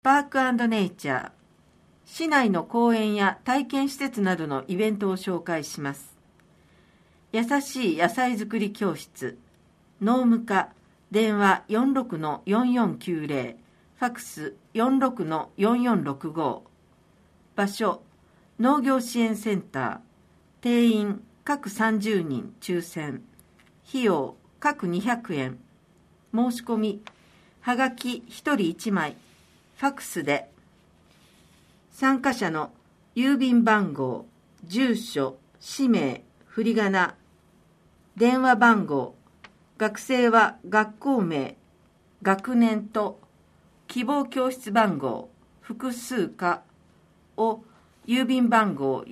パーク&ネイチャー、市内の公園や体験施設などのイベントを紹介します。優しい野菜作り教室、農務課、電話 46-4490、ファクス 46-4465、場所、農業支援センター、定員各30人抽選、費用各200円、申し込み、はがき1人1枚、ファクスで、参加者の郵便番号、住所、氏名、振り仮名、電話番号、学生は学校名、学年と希望教室番号、複数科を郵便番号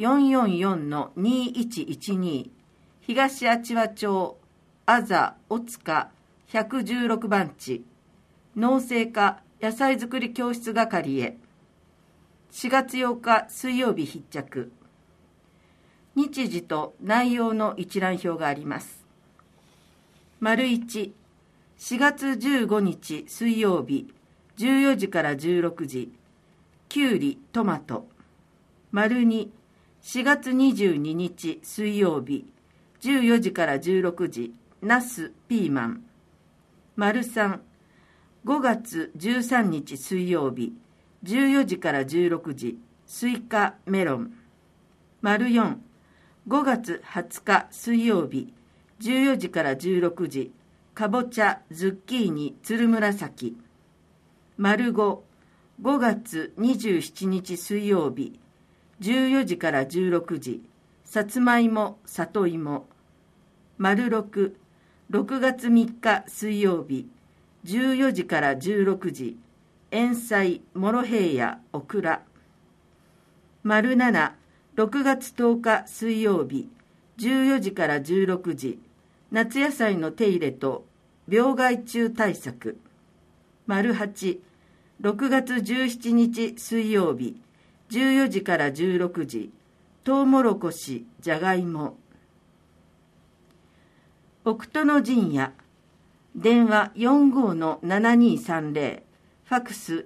444-2112 東阿波町あざおつか116番地農政課野菜作り教室係へ。4月8日水曜日必着。日時と内容の一覧表があります。丸1、4月15日水曜日14時から16時、きゅうり、トマト。丸2、4月22日水曜日14時から16時、ナス、ピーマン。丸3、5月13日水曜日14時から16時、スイカ、メロン。丸4、5月20日水曜日14時から16時、かぼちゃ、ズッキーニ、つるむらさき。丸5、5月27日水曜日14時から16時、さつまいも、里芋。丸6、6月3日水曜日14時から16時、塩菜、モロヘイヤ、オクラ。丸7、6月10日水曜日14時から16時、夏野菜の手入れと病害虫対策。丸8、6月17日水曜日14時から16時、トウモロコシ、じゃがいも。奥殿陣屋、電話 45-7230、ファクス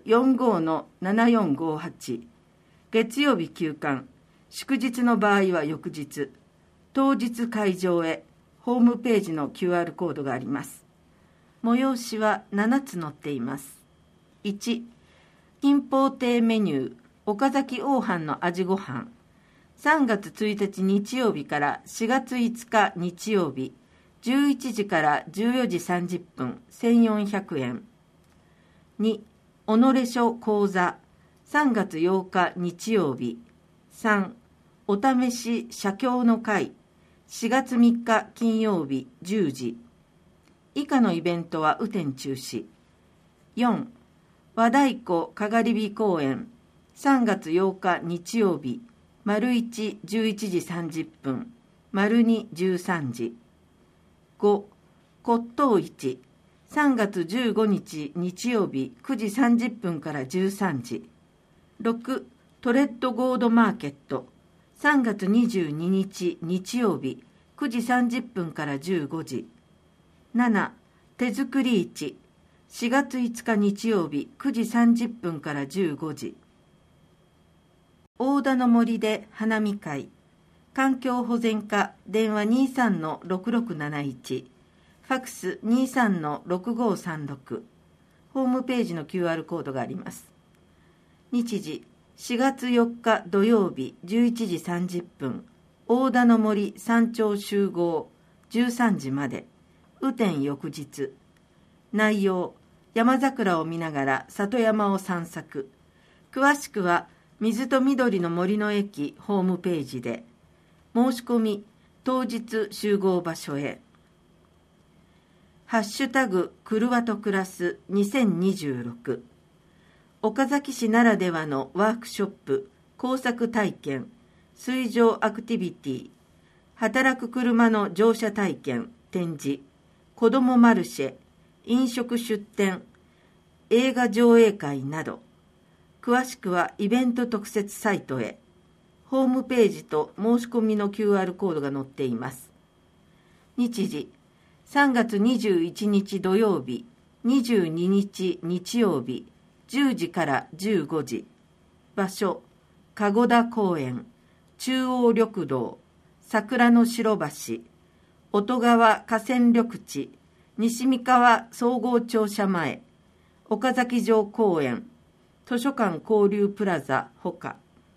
45-7458、月曜日休館、祝日の場合は翌日、当日会場へ。ホームページの QR コードがあります。催しは7つ載っています。1、金宝亭メニュー、岡崎黄飯の味ごはん。3月1日日曜日から4月5日日曜日、11時から14時30分、1400円。2、己書講座、3月8日日曜日。3、お試し写経の会、4月3日金曜日10時。以下のイベントは雨天中止。4、和太鼓かがり火公演、3月8日日曜日、丸1、11時30分、丸2、13時。5、骨董市、3月15日日曜日9時30分から13時。6、トレッドゴードマーケット、3月22日日曜日9時30分から15時。7、手作り市、4月5日日曜日9時30分から15時。大田の森で花見会、環境保全課、電話 23-6671、ファクス 23-6536、ホームページの QR コードがあります。日時、4月4日土曜日11時30分、大田の森山頂集合13時まで、雨天翌日。内容、山桜を見ながら里山を散策。詳しくは水と緑の森の駅ホームページで。申し込み、当日集合場所へ。ハッシュタグくるわと暮らす2026。岡崎市ならではのワークショップ、工作体験、水上アクティビティ、働く車の乗車体験、展示、子どもマルシェ、飲食出店、映画上映会など。詳しくはイベント特設サイトへ。ホームページと申し込みの QR コードが載っています。日時、3月21日土曜日、22日日曜日、 10時から15時。場所、籠田公園、中央緑道、桜の白橋、音川河川緑地、西三河総合庁舎前、岡崎城公園、図書館交流プラザほか。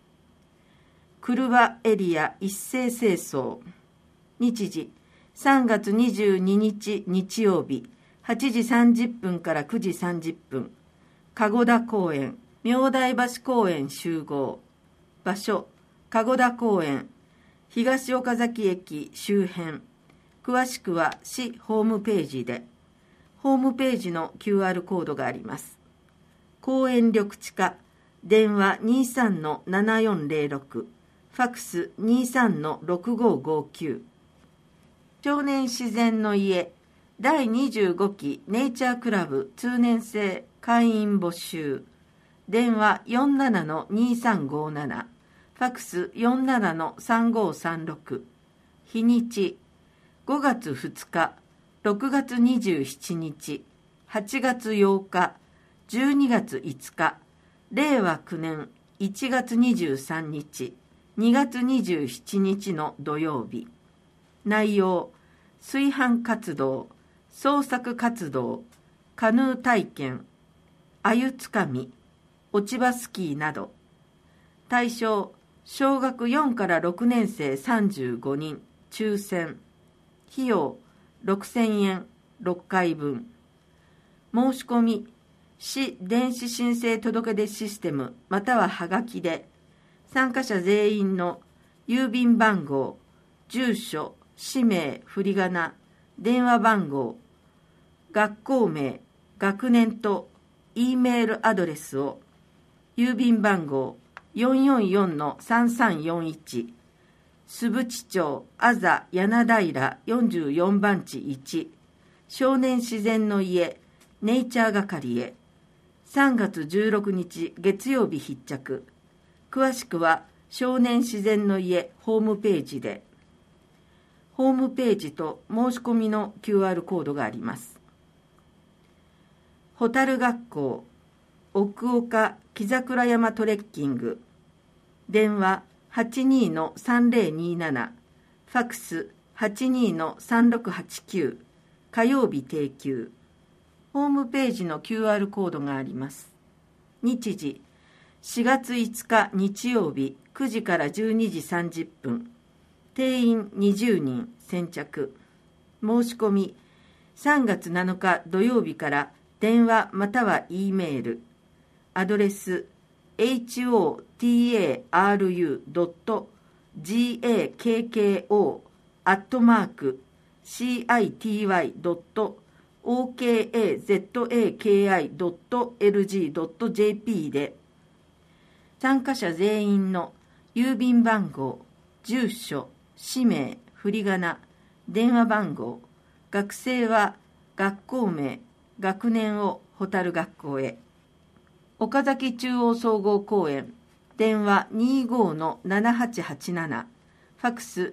車エリア一斉清掃。日時、3月22日日曜日、8時30分から9時30分。籠田公園、明大橋公園集合。場所、籠田公園、東岡崎駅周辺。詳しくは市ホームページで。ホームページの QR コードがあります。公園緑地課、電話 23-7406、ファックス 23-6559。少年自然の家、第25期ネイチャークラブ通年生会員募集。電話 47-2357、ファックス 47-3536。日にち、5月2日、6月27日、8月8日、12月5日、令和9年1月23日、2月27日の土曜日。内容、炊飯活動、創作活動、カヌー体験、鮎つかみ、落ち葉スキーなど。対象、小学4から6年生35人、抽選。費用、6000円、6回分。申し込み、市電子申請届出システムまたははがきで、参加者全員の郵便番号、住所、氏名、振り仮名、電話番号、学校名、学年と E メールアドレスを、郵便番号 444-3341、須渕町あざ柳平44番地1、少年自然の家ネイチャー係へ。3月16日月曜日必着。詳しくは少年自然の家ホームページで。ホームページと申し込みの QR コードがあります。ホタル学校奥岡木桜山トレッキング。電話 82-3027、ファックス 82-3689、火曜日定休。ホームページの QR コードがあります。日時、4月5日日曜日9時から12時30分。定員20人先着。申し込み、3月7日土曜日から電話または E メール。アドレス、hotaru.gakko@city.okazaki.lg.jp で、参加者全員の郵便番号、住所、氏名、振り仮名、電話番号、学生は学校名、学年をホタル学校へ。岡崎中央総合公園、電話 25-7887、ファックス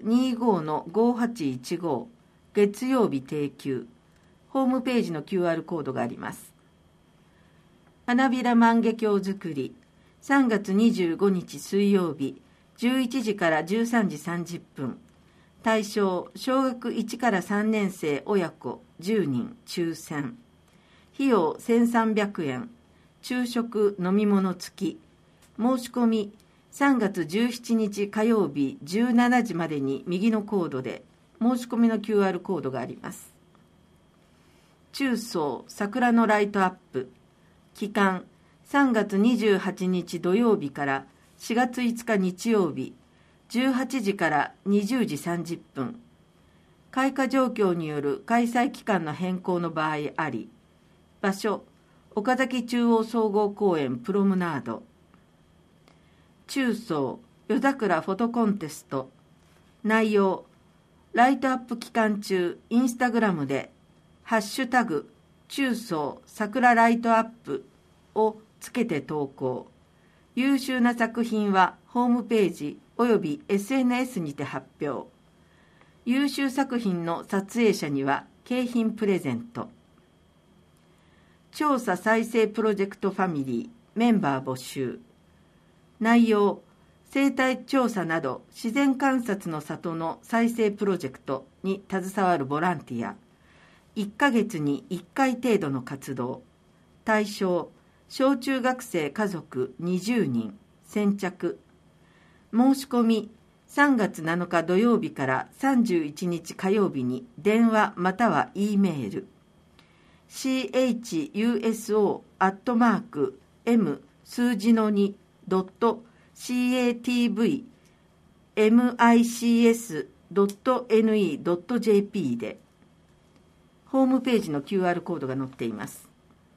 25-5815、月曜日定休。ホームページの QR コードがあります。花びら万華鏡作り、3月25日水曜日、11時から13時30分。対象、小学1から3年生親子10人抽選。費用1300円。昼食飲み物付き。申し込み、3月17日火曜日17時までに右のコードで、申し込みの QR コードがあります。中総桜のライトアップ。期間、3月28日土曜日から4月5日日曜日、18時から20時30分。開花状況による開催期間の変更の場合あり。場所、岡崎中央総合公園プロムナード。中総夜桜フォトコンテスト。内容、ライトアップ期間中インスタグラムでハッシュタグ中総桜ライトアップをつけて投稿。優秀な作品はホームページおよび SNS にて発表。優秀作品の撮影者には景品プレゼント。 調査再生プロジェクトファミリーメンバー募集。内容、生態調査など自然観察の里の再生プロジェクトに携わるボランティア。1ヶ月に1回程度の活動。対象、小中学生家族20人。先着。申し込み、3月7日土曜日から31日火曜日に電話または E メール。chuso@m 数字の 2.catvmics.ne.jp で、ホームページの QR コードが載っています。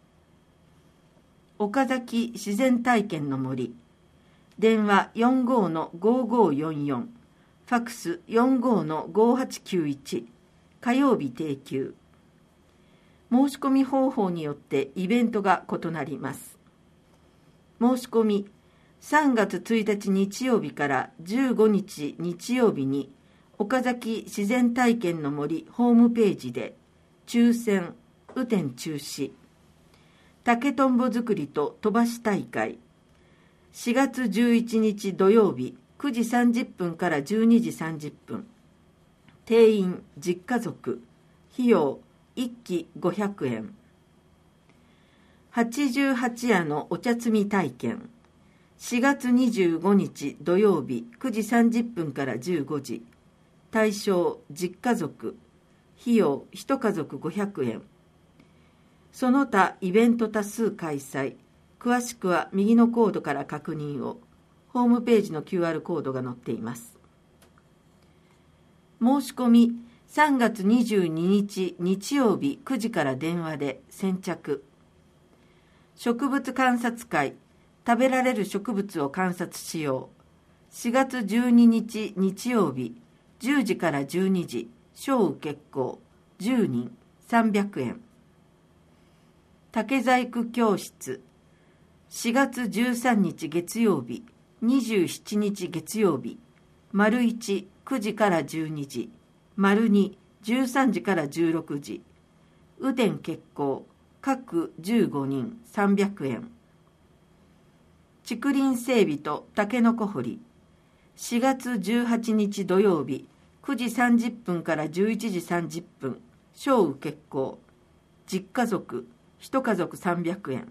岡崎自然体験の森。電話 45-5544、ファクス 45-5891、火曜日定休。申し込み方法によってイベントが異なります。申し込み、3月1日日曜日から15日日曜日に岡崎自然体験の森ホームページで抽選、雨天中止。竹とんぼ作りと飛ばし大会。4月11日土曜日9時30分から12時30分。定員10家族。費用1機500円。88夜のお茶摘み体験。4月25日土曜日9時30分から15時。対象10家族。費用1家族500円。その他イベント多数開催。詳しくは右のコードから確認を。ホームページの QR コードが載っています。申し込み、3月22日日曜日9時から電話で先着。植物観察会、食べられる植物を観察しよう。4月12日日曜日10時から12時、小受結構、10人300円。竹細工教室、4月13日月曜日27日月曜日、丸1、9時から12時、丸2、13時から16時、雨天決行、各15人300円。竹林整備とタケノコ掘り、4月18日土曜日9時30分から11時30分、小受結構、10家族、1家族300円。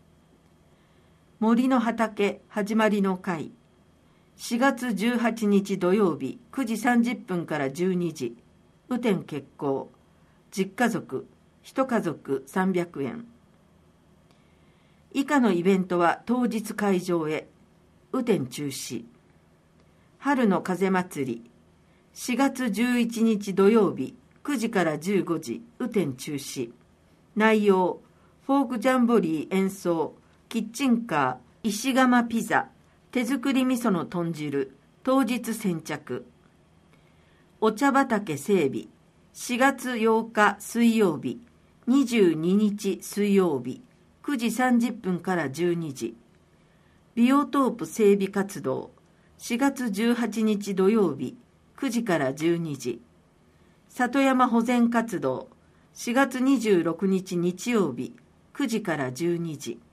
森の畑始まりの会、4月18日土曜日9時30分から12時、雨天決行、10家族、1家族300円。以下のイベントは当日会場へ、雨天中止。春の風祭り、4月11日土曜日9時から15時、雨天中止。内容、フォークジャンボリー演奏、キッチンカー、石窯ピザ、手作り味噌の豚汁、当日先着。お茶畑整備、4月8日水曜日、22日水曜日、9時30分から12時。ビオトープ整備活動、4月18日土曜日、9時から12時。里山保全活動、4月26日日曜日、9時から12時。